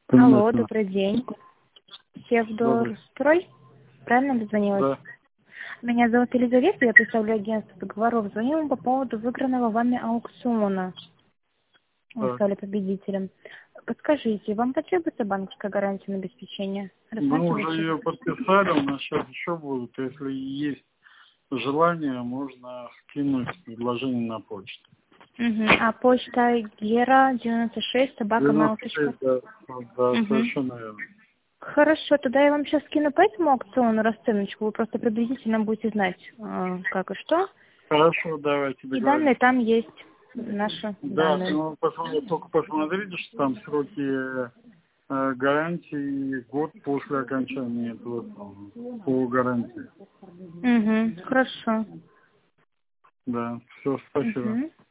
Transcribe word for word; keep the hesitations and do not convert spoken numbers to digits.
Алло, Понятно. добрый день. Добрый. Севдорстрой? Правильно дозвонилась? Да. Меня зовут Елизавета, я представляю агентство договоров. Звоню вам по поводу выигранного вами аукциона. Вы Так. стали победителем. Подскажите, вам потребуется банковская гарантия на обеспечение? Мы Рассматриваете? уже ее подписали, у нас сейчас еще будут. Если есть желание, можно скинуть предложение на почту. Угу. А почта гера девяносто шесть собака mail девяносто точка шесть, да, да, Угу. совершенно верно. Хорошо, тогда я вам сейчас скину по этому аукциону расценочку. Вы просто приблизительно будете знать, э, как и что. Хорошо, давайте И данные договоримся. там есть, наши Да, данные. ну, посмотрите, только посмотрите, что там сроки э, гарантии год после окончания этого самого, по гарантии. Угу, хорошо. Да, все, спасибо. Угу.